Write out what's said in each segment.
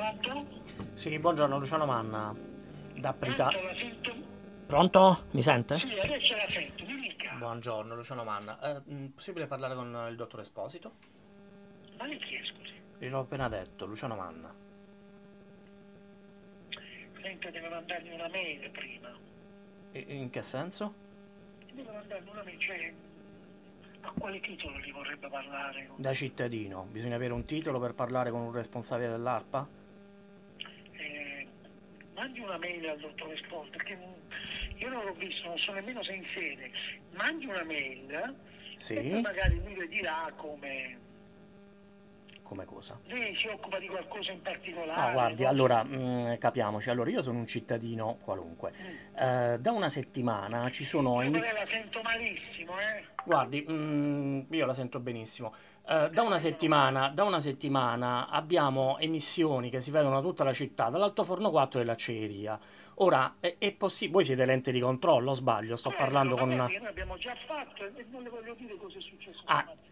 Pronto? Sì, buongiorno Luciano Manna, da Prita. Pronto, la sento? Pronto? Mi sente? Sì, adesso la sento, mi dica. Buongiorno Luciano Manna. Possibile parlare con il dottor Esposito? Ma lei chi è, scusi? Gliel'ho appena detto, Luciano Manna. Senta, deve mandarmi una mail prima. In che senso? Deve mandarmi una mail, cioè, a quale titolo gli vorrebbe parlare? Da cittadino, bisogna avere un titolo per parlare con un responsabile dell'ARPA? Mandi una mail al dottor Sport, perché io non l'ho visto, non so nemmeno se è in sede. Mandi una mail e poi Sì? magari lui le dirà come... Come cosa? Lei si occupa di qualcosa in No, particolare, guardi, no? allora, capiamoci. Allora, io sono un cittadino qualunque. Da una settimana ci sono Io quella emissioni... la sento malissimo, Guardi, io la sento benissimo. Da una settimana abbiamo emissioni che si vedono da tutta la città, dall'altoforno 4 dell'acciaieria. Ora, è possibile... Voi siete l'ente di controllo, o sbaglio? Sto Certo, parlando ma con guardi, una... che noi abbiamo già fatto e non le voglio dire cosa è successo Ah, stamattina.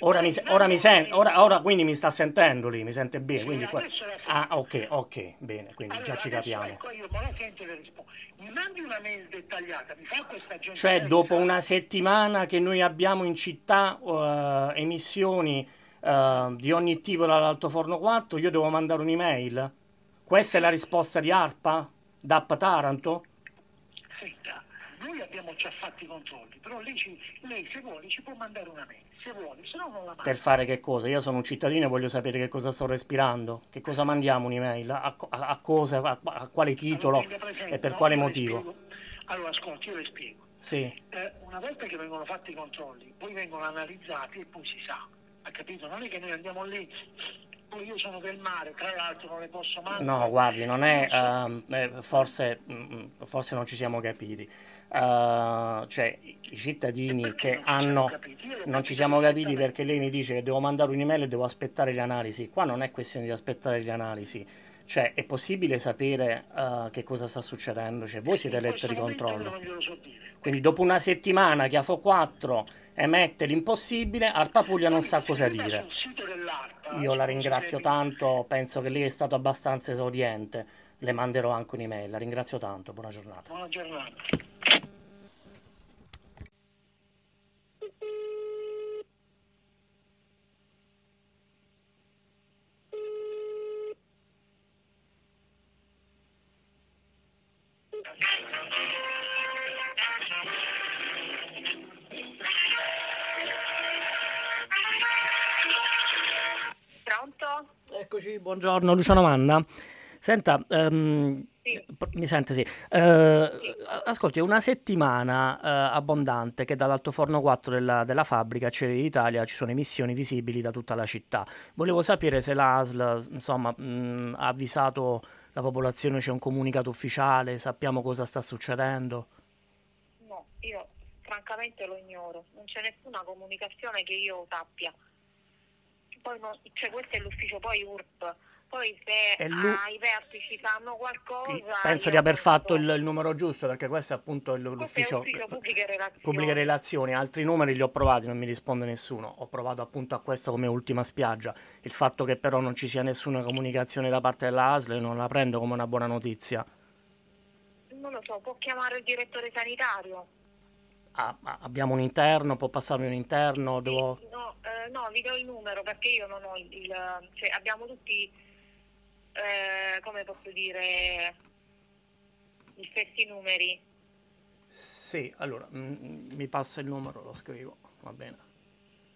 ora quindi mi sta sentendo lì, mi sente bene, Sì, quindi adesso la ah, sento. ok, bene, quindi già Allora, ci adesso capiamo. ecco io me la sento e le rispondo. Mi mandi una mail dettagliata, mi fa questa Cioè, dopo gentilezza? una settimana che noi abbiamo in città emissioni di ogni tipo dall'altoforno 4, io devo mandare un'email? Questa è la risposta di ARPA? DAP Taranto? Senta, noi abbiamo già fatto i controlli, però lei se vuole ci può mandare una mail, se vuole, se no non la Per manda. fare che cosa? Io sono un cittadino e voglio sapere che cosa sto respirando. Che cosa mandiamo un'email? A cosa? A quale Allora titolo? tenga E presente, per no, quale io le motivo? spiego. Allora ascolti, io le spiego. Sì. Una volta che vengono fatti i controlli, poi vengono analizzati e poi si sa, ha capito? Non è che noi andiamo lì, poi io sono del mare, tra l'altro non le posso No, manco, guardi, non è, non so, forse non ci siamo capiti. Cioè, i e cittadini perché che non ci siamo hanno, capiti? Io l'ho non ci capito siamo capiti perfettamente. perché lei mi dice che devo mandare un'email e devo aspettare le analisi. Qua non è questione di aspettare le analisi. Cioè, è possibile sapere, che cosa sta succedendo? Cioè, voi siete In letto questo di momento io controllo. non glielo so dire. Quindi, dopo una settimana che AFO 4 emette l'impossibile, Arpa Puglia non Poi sa se cosa lei va dire. sul sito dell'ARPA, Io la scusi se ringrazio mi... tanto, penso che lei è stato abbastanza esauriente. Le manderò anche un'email. La ringrazio tanto, buona giornata. Buona giornata. Pronto? Eccoci, buongiorno Luciano Manna. Senta, Sì, mi sente sì. sì. Ascolti, è una settimana abbondante che dall'altoforno 4 della fabbrica Acciaierie d'Italia ci sono emissioni visibili da tutta la città. Volevo sapere se l'ASL, insomma, ha avvisato la popolazione, c'è un comunicato ufficiale, sappiamo cosa sta succedendo. No, io francamente lo ignoro. Non c'è nessuna comunicazione che io sappia. Poi cioè questo è l'ufficio poi URP. Poi se E lui, ai vertici fanno qualcosa, penso di io aver non lo fatto so. il numero giusto perché questo è appunto Questo è l'ufficio ufficio pubbliche pubbliche relazioni. relazioni. Altri numeri li ho provati, non mi risponde nessuno. Ho provato appunto a questo come ultima spiaggia. Il fatto che però non ci sia nessuna comunicazione da parte della ASL non la prendo come una buona notizia. Non lo so, può chiamare il direttore sanitario? Abbiamo un interno, può passarmi un interno, Sì, devo... no, no, vi do il numero perché io non ho cioè abbiamo tutti, come posso dire, gli stessi numeri. Sì, allora, mi passa il numero, lo scrivo, va bene.